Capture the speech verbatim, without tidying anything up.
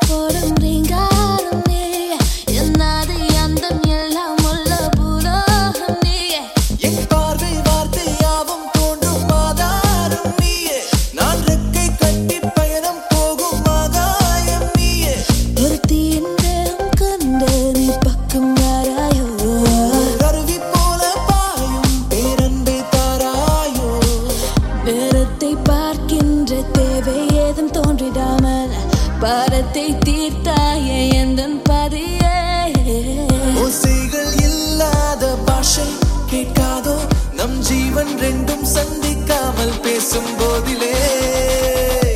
போடும் ரீங்காரம் நீயே என்னாது அந்தம் எல்லாம் உள்ள பூலோகம் நீயே என் பார்வை வார்த்தை யாவும் தோன்றும் ஆதாரம் நீயே நான் ரெக்கை கட்டி பயணம் போகும் ஆகாயம் நீயே ஒரு தீயின் வேகம் கண்டு நீ பக்கம் வராயோ கருவி போல பாயும் பேரன்பை தாராயோ நேரத்தை பார்க்கின்ற தேவை ஏதும் தோன்றிடாமல் பாரத்தை தீர்த்தாயே எந்தன் பதியே ஓசைகள் இல்லாத பாஷை கேட்காதோ நம் ஜீவன் ரெண்டும் சந்திக்காமல் பேசும் போதிலே